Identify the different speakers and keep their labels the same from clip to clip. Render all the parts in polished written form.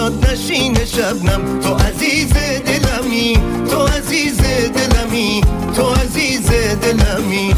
Speaker 1: شاد نشین شبنم. تو عزیز دلمی، تو عزیز دلمی، تو عزیز دلمی.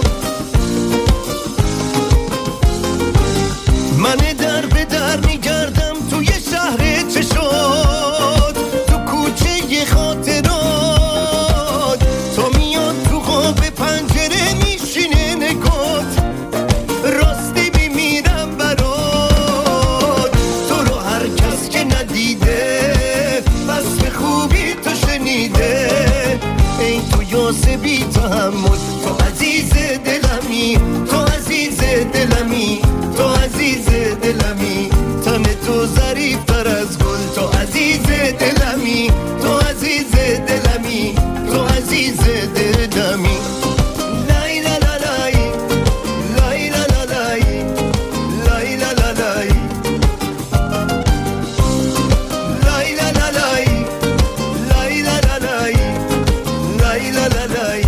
Speaker 1: من در به در میگردم توی شهر چشات، تو کوچه خاطرات، تو میاد تو قاب پنجره میشینه نگات، راستی میمیرم برات. تو رو هر کس که ندیده وصف خوبی تو شنیده، ای تو یاسه بی تحمل. تو عزیز دلمی، تو عزیز دلمی، تو عزیز دلمی. تن تو ظریف تر از گل. تو عزیز دلمی، تو عزیز دلمی، تو عزیز دلمی. لای لا لا لای، لای لا لا لای، لای لا لا لای، لای لا لا لای، لای لا لا لای، لای لا لا لای.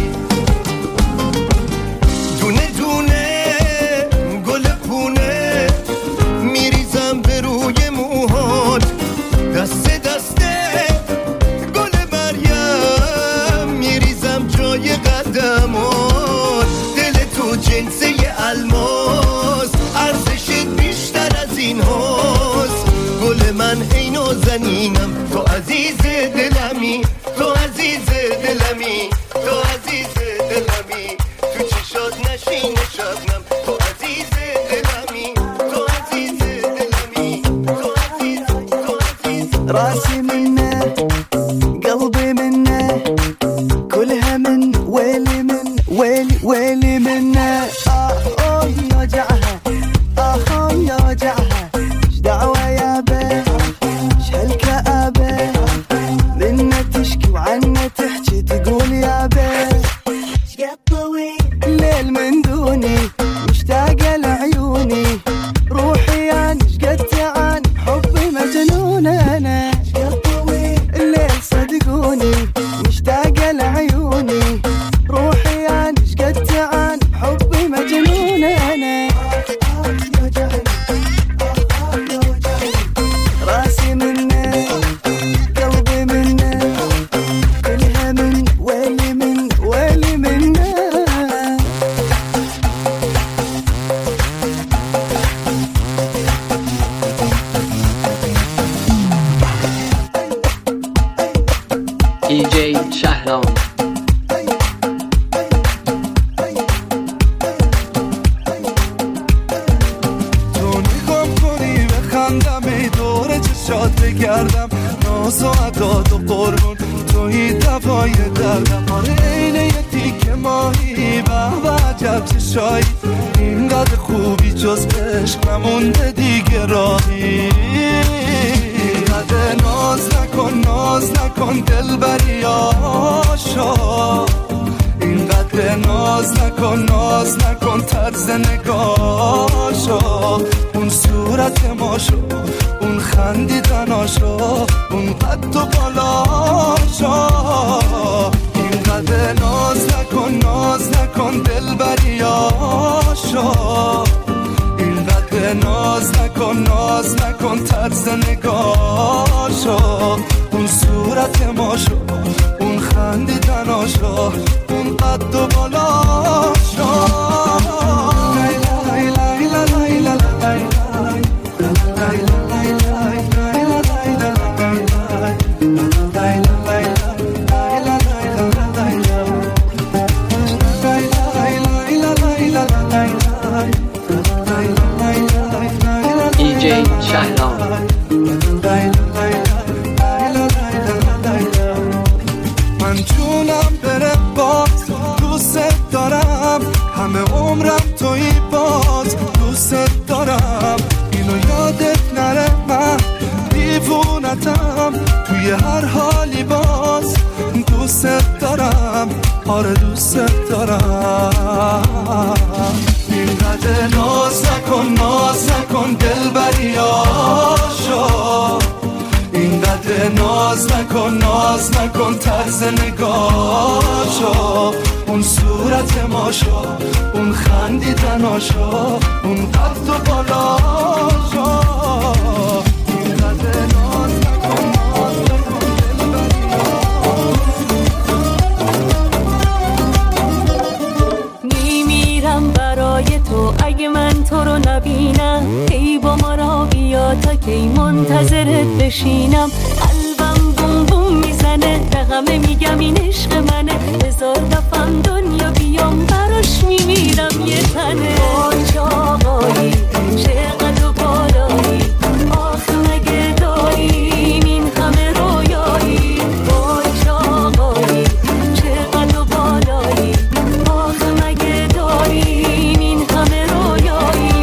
Speaker 1: دونه دونه گل پونه میریزم به روی موهات، دسته دسته گل مریم میریزم جای قدمات. دل تو جنسه الماس، ارزشت بیشتر از این هاست. گل من ای نازنینم، تو عزیز دلمی، تو عزیز دلمی، تو عزیز دلمی. تو چشات نشین شبنم، تو عزیز دلمی، تو عزیز دلمی، تو عزیز، تو عزیز.
Speaker 2: راسي منه قلبي منه كلها من ويلي من ويلي ويلي منه. يا وجعها يا وجعها ايش دعوة يا بيه شهالكآبة منه تشكي وعنه تحكي تقول يا بيه الليل من دوني مشتاقة لعيوني روحي انا شقد تعاني حبي مجنون انا الليل صدقوني مشتاقة لعيوني روحي انا شقد تعاني حبي مجنون انا. راسي منه قلبي منه كلها من ويلي من ويلي منه.
Speaker 3: DJ شهرام.
Speaker 4: تو نگام کنی بخندم ای دور چشات بگردم، ناز و عداد و قربون توی دوای دردم. آره اینه یه تیک ماهی به عجب چشایی، اینقدر خوبی جز عشق نمونده دیگه راهی. اینقدر ناز نکن دل بری آشا، اینقدر ناز نکن طرز نگاشا. اون صورت ما شو، اون خندیدناشو، اون قد و بالاشا. اینقدر ناز نکن دل بری آشا، اینقدر ناز نکن طرز نگاشو. اون صورت ما شو، اون خندیدناشو، اون قد و بالاشو.
Speaker 3: DJ شهرام.
Speaker 4: من جونم بره باز دوست دارم، همه عمرم توی باز دوست دارم. اینو یادت نره من دیوونتم، توی هر حالی باز دوست دارم. آره دوست دارم. اینقدر ناز نکن دل بری آشا، اینقدر ناز نکن طرز نگاشو. اون صورت ما شو، اون خندیدناشو، اون قد و بالاشو. اینقدر ناز
Speaker 5: کی منتظرت بشینم، قلبم بوم بوم میزنه، به همه میگم این عشق منه، هزار دفعه دنیا بیام براش میمیرم یه تنه. وای چه آقایی چقدر بالایی، آخ مگه داریم این همه رویایی. وای چه آقایی چقدر بالایی، آخ مگه داریم این همه رویایی.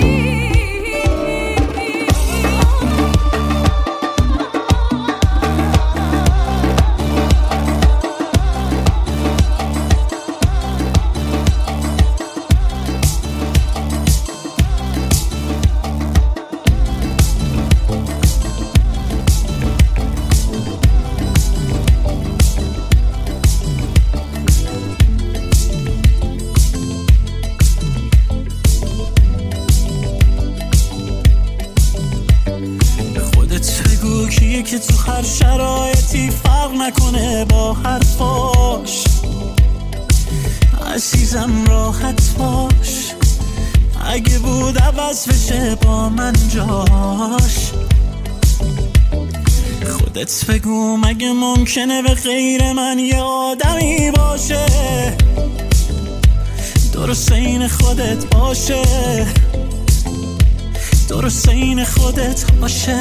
Speaker 6: که تو هر شرایطی فرق نکنه با حرفاش، عزیزم راحت باش، اگه بود عوض بشه با من جاش. خودت بگو مگه ممکنه به غیر من یه آدمی باشه، درست این خودت باشه، درست این خودت باشه.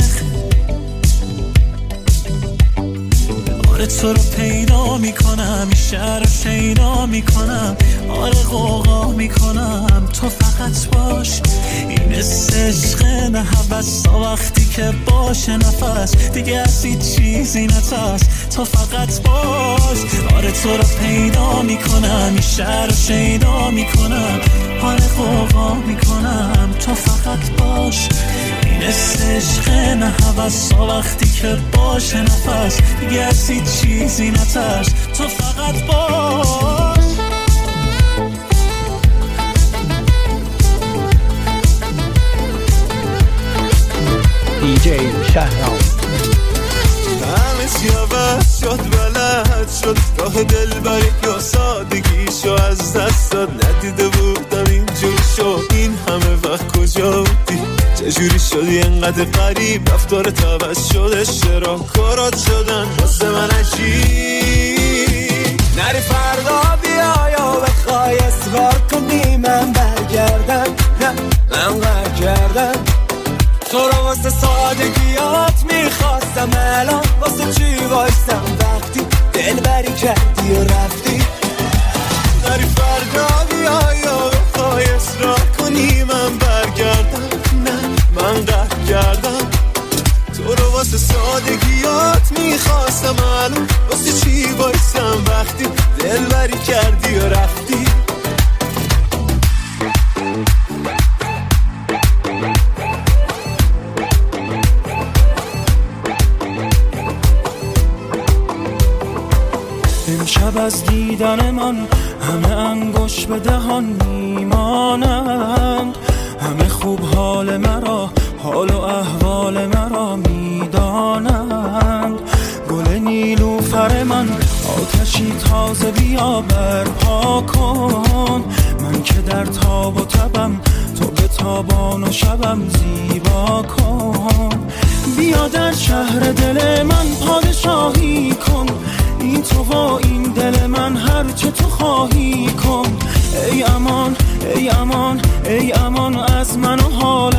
Speaker 6: آره تو رو پیدا میکنم، این شهر رو شیدا میکنم، آره غوغا میکنم، تو فقط باش. این عشق نه هوس تا وقتی که باشه نفس، دیگه از هیچ چیزی نترس، تو فقط باش. آره تو رو پیدا میکنم، این شهر رو شیدا میکنم، آره غوغا میکنم، تو فقط باش. این عشق نه هوس تا وقتی که باشه نفس، دیگه از هیچ چیزی نترس، تو فقط باش.
Speaker 3: DJ شهرام.
Speaker 4: همه چی عوض شد، بلد شد، راه دلبری یا سادگیشو از دست داد، ندیده بودم اینجور شد. این همه وقت کجا بودی؟ چجوری شدی انقدر غریب؟ رفتارت عوض شد، اشتراکارات شدن واسه من عجیب. نری فردا بیا یا بخوای اصرار کنی من برگردم، نه من برگردم. تو رو واسه سادگیات میخواستم، الان واسه چی وایستم وقتی دلبری کردی و رفتی؟ نری فردا بیا یا بخوای اصرار کنی من برگردم، نه من قهر کردم. تو رو واسه سادگیات میخواستم، الان واسه چی وایستم وقتی دلبری کردی و رفتی؟
Speaker 6: امشب از دیدن من همه انگوش به دهان میمانند، همه خوب حال مرا، حال و احوال مرا میدانند. گل نیلوفر من آتشی تازه بیا برپا کن، من که در تاب و تبم، تو به تابان و شبم زیبا کن. بیا در شهر دل من پادشاهی کن، این تو و این دل من هر چه تو خواهی کن. ای امان ای امان ای امان از من و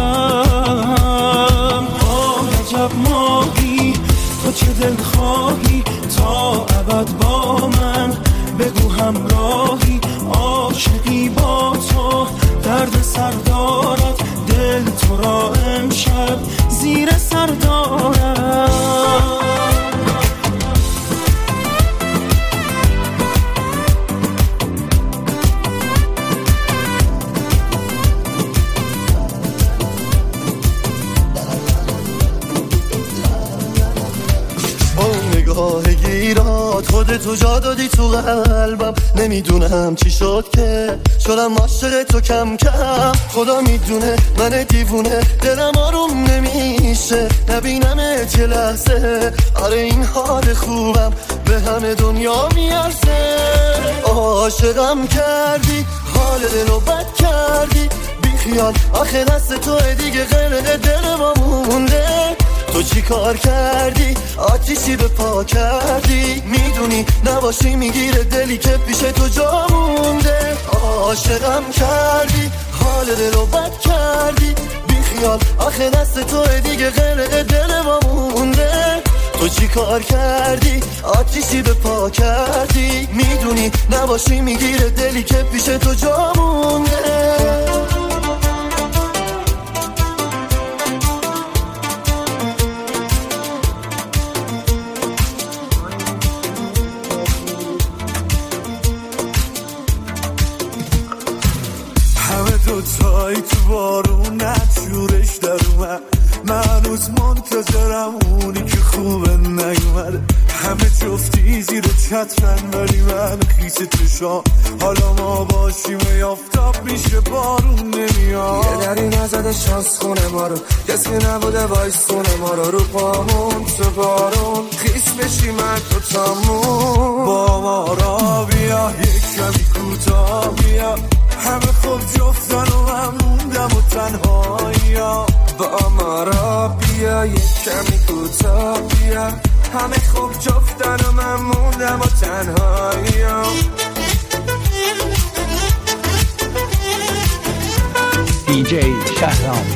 Speaker 6: حالم. عجب ماهی تو چه دل خواهی، تا ابد با من بگو همراهی. عاشقی با تو درد سر دارد، دل تو را امشب زیر سر دارد.
Speaker 1: گیرات خودتو جا دادی تو قلبم، نمیدونم چی شد که شدم عاشق تو کم کم. خدا میدونه من دیوونه، دلم آروم نمیشه نبینمت یه لحظه. آره این حال خوبم به همه دنیا میارزه. عاشقم کردی، حال دلو بد کردی، بی بیخیال آخه دست تو دیگه غرق دل ما مونده. تو چی کار کردی آتیشی به پا کردی، میدونی نباشی میگیره دلی که پیش تو جا مونده. عاشقم کردی حال دلو بد کردی، بیخیال آخه دست تو دیگه غرق دل ما مونده. تو چی کار کردی آتیشی به پا کردی، میدونی نباشی میگیره دلی که پیش تو جا مونده.
Speaker 4: دوتایی تو بارون نجورش در اومد، من هنوز منتظرم اونی که خوبه نیومده. همه جفتی زیر چترن ولی من خیس چشام، حالا ما باشیم یافتاب میشه بارون نمیاد.
Speaker 7: یه دری نزده شانس خونه ما رو، کسی نبوده وایسونه ما رو پامون تو بارون خیس بشی من تو تامون.
Speaker 4: با ما را بیا یک کمی کوتاه بیا، همه خوب جفتن و من موندم و تنهایی.
Speaker 7: با ما را بیا یک کمی کوتاه بیا، همه خوب جفتن و من موندم و تنهایی.
Speaker 3: DJ شهرام.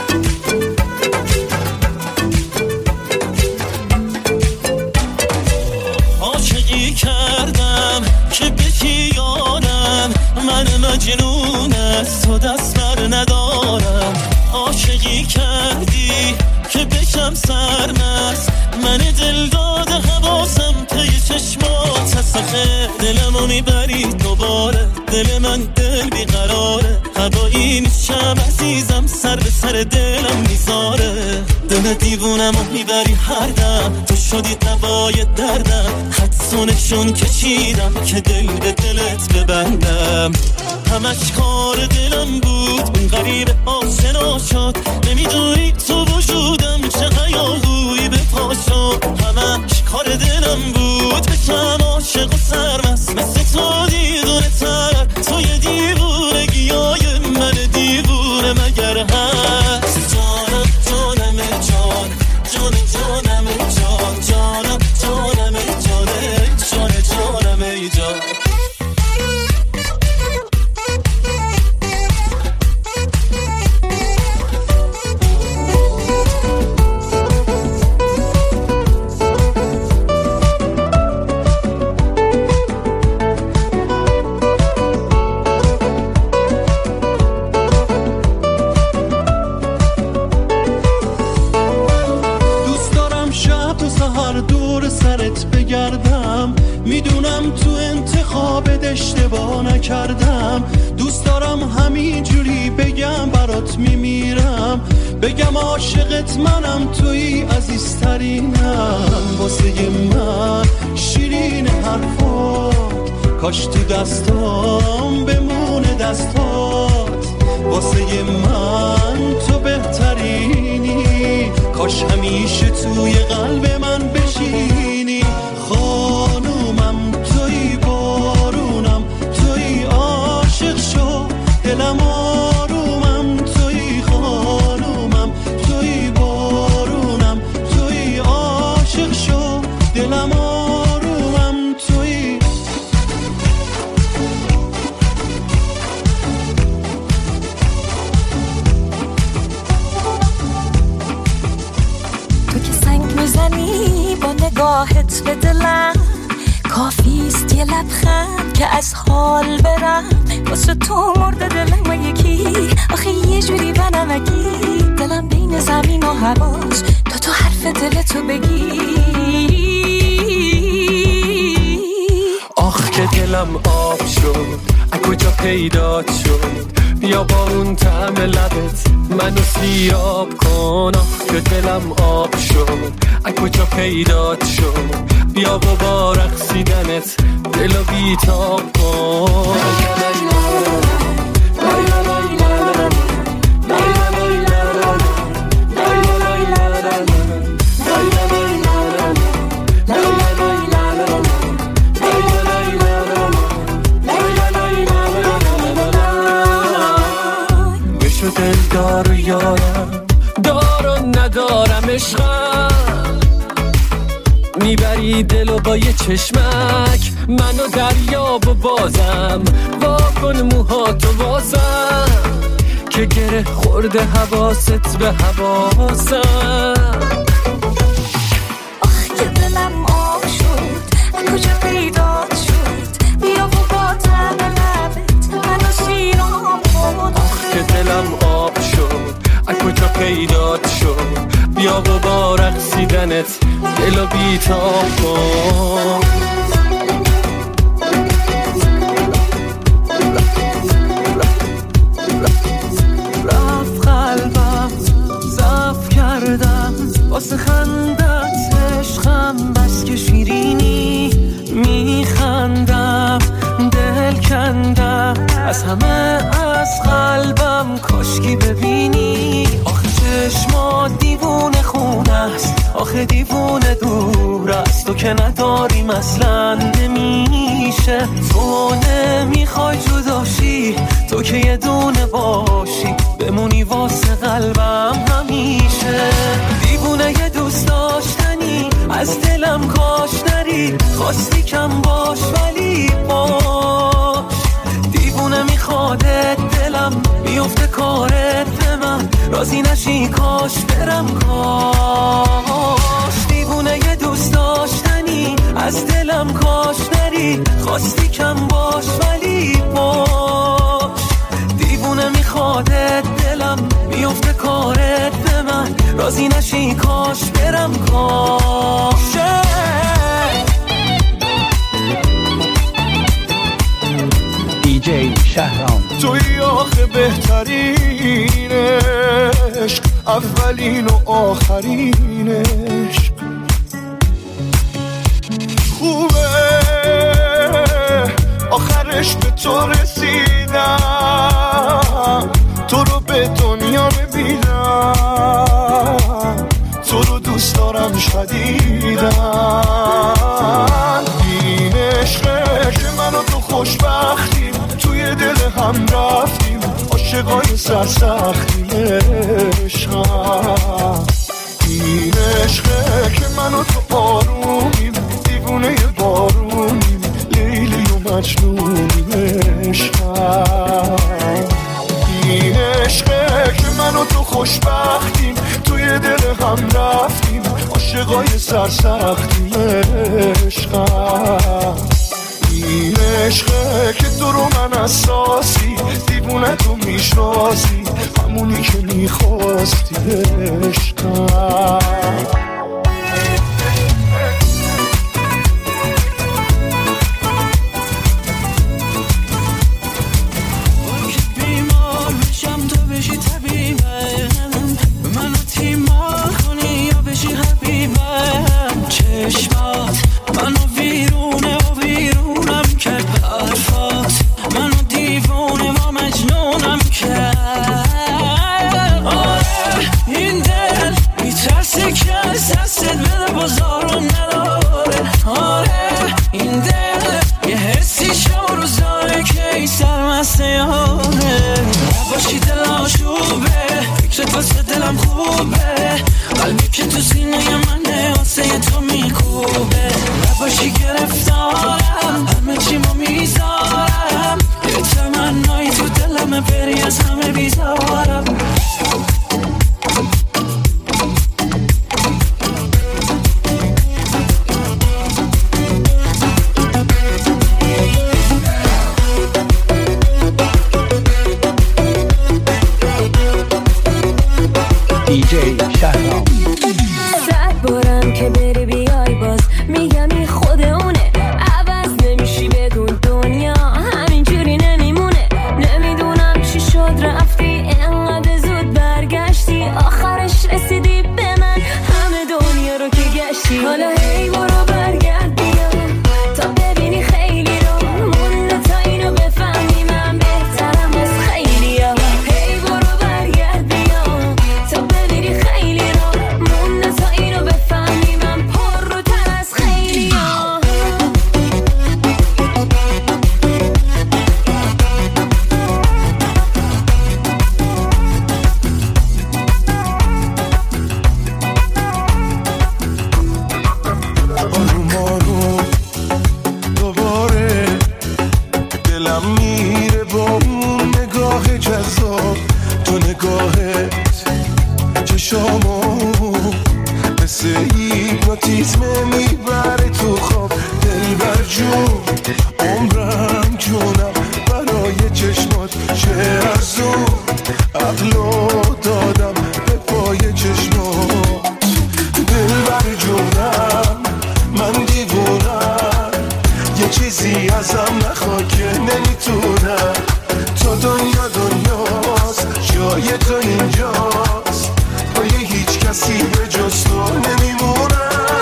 Speaker 6: عاشقی کردم که بکی یارم، من مجنون از تو دست بر ندارم. عاشقی کردی که بشم سرمست، من دل داده حواسم پی چشمات هست. آخه دلمو میبری دوباره، دل من دل بیقراره. هوایی نیشم عزیزم سر به سر دلم میذاره. دل دیوونمو میبری هر دم، تو شدی دوای دردم. حدسونشون کشیدم که دل به دلت ببندم. همش کار دلم بود اون غریب آشنا شد، نمیدونی تو وجودم چه هیاهویی به پا شد. همش کار دلم بود بشم عاشق و سرمست، مثل تو دیوونه تر. تو یه دیوونگیای من دیوونه مگر هست؟ جانم جانم جان، جان جانم جان، جانم جانم جان، جان جانم جان. میدونم تو انتخابت اشتباه نکردم، دوست دارم همین جوری بگم برات میمیرم. بگم عاشقت منم، توی عزیزترینم. واسه من شیرین حرفات، کاش تو دستام بمونه دستات. واسه من تو بهترینی، کاش همیشه توی قلب من بشینی. خانومم توی بارونم، توی عاشق شو دلم آرومم. توی خانومم توی بارونم، توی عاشق شو دلم آرومم. توی
Speaker 5: تو که سنگ میزنی با نگاهت به دلم، کافیست یه لبخند که از حال برم. واسه تو مرده دلم یکی، آخه یه جوری بنمکی. دلم بین زمین و هواش، تو حرف دلتو بگی.
Speaker 8: آخ که دلم آب شد، از کجا پیدات شد؟ بیا با اون طعم لبت منو سیراب کن. آخ که دلم آب شد، از کجا پیدات شد؟ بیا با رقصیدنت دلو بیتاب کن. لای چشمک منو دریاب و بازم واکن موهاتو بازم که گره خورده حواست به حواسم.
Speaker 5: آخ که دلم آب شد کجا پیدا شد بیا و با تب لبت منو سیرام کن.
Speaker 8: آخ که دلم آب شد کجا پیدا شد بیا و با رقصیدنت دلو بیتاب کن. رفت قلبم ضعف کردم واسه خندت عشقم بس که شیرینی میخندم دل کندم از همه از قلبم کاشکی ببینی. آخه چشمات دیوونه خونه است آخه دیوونه دور است تو که نداریم اصلا نمیشه. تو نمیخوای جداشی تو که یه دونه باشی بمونی واسه قلبم همیشه. دیوونه یه دوست داشتنی از دلم کاش نری خواستی کم باش ولی باش. دیوونه میخوادت دلم بیفته کارت به من راضی نشی کاش برم کاش. دیوونه یه دوست داشتنی از دلم کاش نری خواستی کم باش ولی باش. دیوونه میخوادت دلم بیفته کارت به من راضی نشی کاش برم کاش.
Speaker 3: DJ شهرام
Speaker 7: توی آخه بهترین عشق اولین و آخرین عشق خوبه آخرش به تو رسیدم تو رو به دنیا ببینم تو رو دوست دارم شدیدم. این عشقه که من و تو خوشبختیم توی دل هم رفتیم عاشقای سرسختیم عشقم. این عشقه که من و تو آرومیم دیوونه بارونیم لیلی و مجنونیم عشقم. این عشقه که من و تو خوشبختیم توی دل هم رفتیم عاشقای سرسختیم عشقم. این عشقه که تو رو من اساسی دیوونه تو میشناسی همونی که میخواستی عشقم.
Speaker 6: چشمات منو ویرونه و ویرونم کرد حرفات منو دیوونه و مجنونم کرد. آره این دل میترسه که از دستت بده بازارم نداره. آره این دل یه حسی شوروز داره که ای سرمسته یاره نباشی دلم آشوبه فکرت واسه دلم خوبه قلبی که تو سینه منه واسه تو میکوبه نباشی گرفتارم همه چی ما میذارم یه تمنایی تو دلمه بری از همه بیزارم.
Speaker 3: DJ شهرام
Speaker 5: صد بارم که بری بیای باز میگم این خود اونه عوض نمیشی بدون دنیا همینجوری نمیمونه. نمیدونم چی شد رفتی اینقدر زود برگشتی آخرش رسیدی به من همه دنیا رو که گشتی. حالا هی برو برگرد بیا تا ببینی خیلی رو مونده تا اینو بفهمی من بهترم از خیلی ها. هی برو برگرد بیا تا ببینی خیلی رو
Speaker 7: جون عمرم جونم برای چشمات چه ارزون عقلو دادم به پای چشمات دلبر جونم من دیوونم یه چیزی ازم نخوا که نمیتونم تو دنیا دنیاست جای تو اینجاست با یه هیچ کسی به جز تو نمیمونم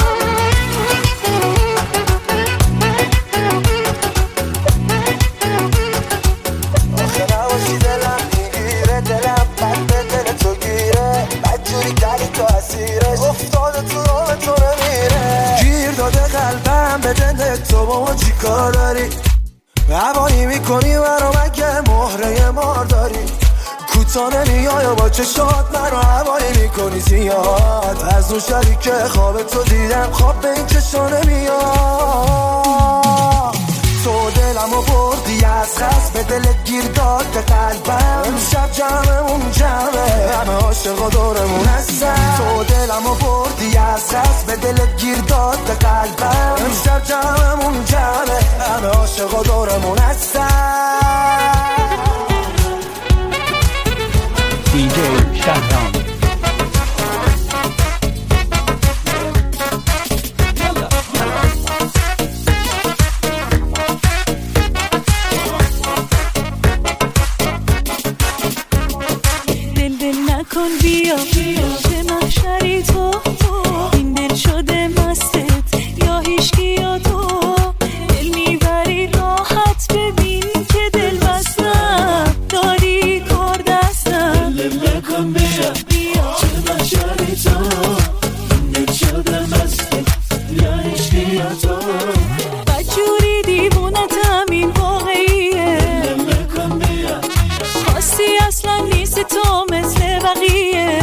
Speaker 7: آخه نباشی دلم میگیره دلم بد به دل تو گیره بدجوری کردی تو اسیرش افتاده تو راه تو نمیره گیر داده قلبم به دل تو با ما چی کار داری هوایی میکنی منو مگه مهره مار داری کوتاه نمیای با چشات منو هوایی میکنی زیاد از اون شبی که خواب تو دیدم خواب به این چشا نمیاد تو دلمو بردی از خست به دلت گیر داد به قلبم امشب جمعمون جمعه همه عاشقا دورمون هستن تو دلمو بردی از خست به دلت گیر داد به قلبم امشب جمعمون جمعه همه عاشقا دورمون هستن
Speaker 3: DJ Shahram.
Speaker 5: دل نکن بیا چه محشری تو این دل شده مستت یا هیچکی یا تو دل میبری راحت ببین که دل بستم داری کار دستم دل نکن بیا چه محشری تو این دل شده مستت یا هیچکی یا تو بدجوری دیوونتم این واقعیه دل نکن بیا خواستی اصلا نیست تو مثل بقیه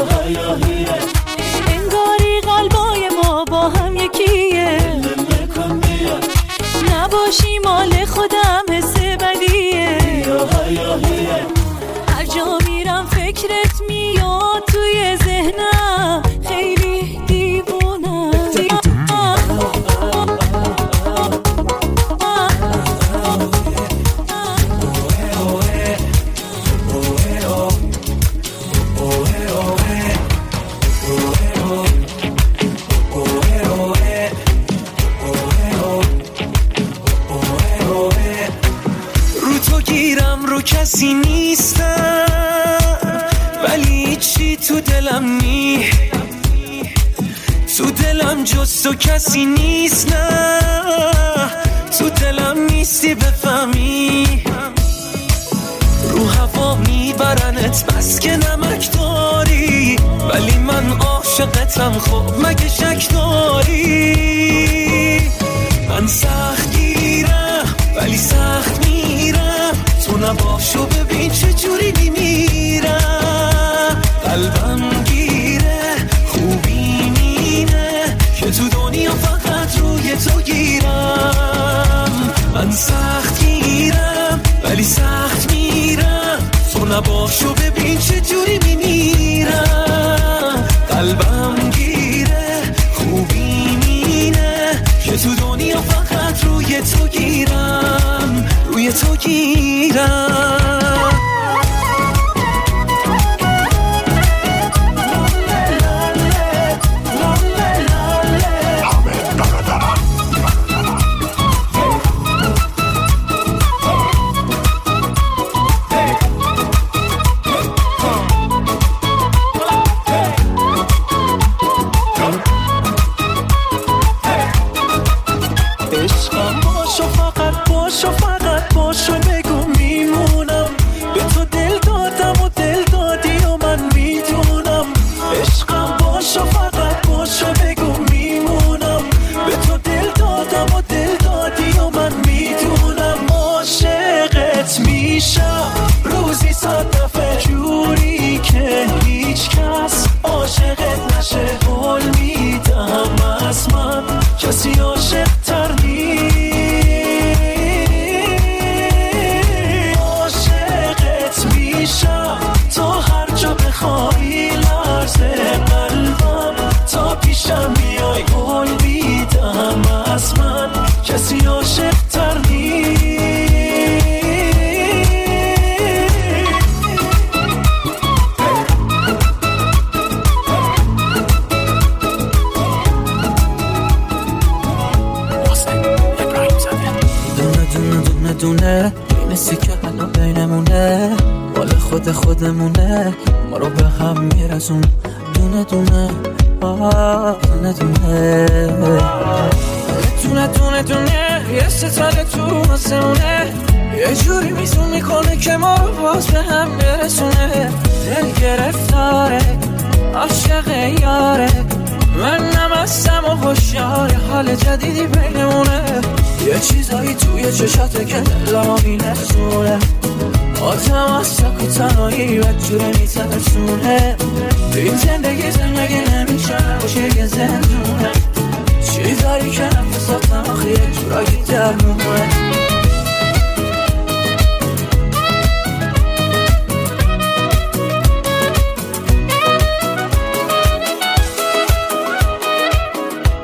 Speaker 5: انگاری قلبای ما با هم یکیه نباشی مال خودم حس بدیه هر جا میرم فکرت میاد توی ذهنم خیلی دیوونم
Speaker 6: کسی نیستم ولی چی تو دلم تو دلم جز تو کسی نیست نه تو دلم نیستی بفهمی رو هوا میبرنت بس که نمک داری ولی من عاشقتم خب مگه شک داری من سخت گیرم ولی سخت میرم تو نباشو ببین چجوری میمیرم قلبم گیره خوبی مینه که تو دنیا فقط روی تو گیرم من سخت گیرم ولی سخت میرم تو نباشو ببین چجوری میمیرم قلبم گیره خوبی مینه که تو دنیا فقط روی تو گیرم روی تو گیرم کسی عاشق تر نیست دونه دونه اینسی که حالا بینمونه مال خودمونه ما رو به هم میرسون دونه دونه دونه دونه دونه دونه یه ستاره تو آسمونه یه جوری میزون میکنه که ما رو باز به هم برسونه دل گرفتاره عاشق یاره من نمستم و هوشیار حال جدیدی بینمونه یه چیزایی توی چشاته که دلمو میلرزونه آدم از تک و تنهایی بدجوره میترسونه این زندگی نمیشه باشه یه زندونه چیزایی که نفساتم آخه یه جورایی درمونه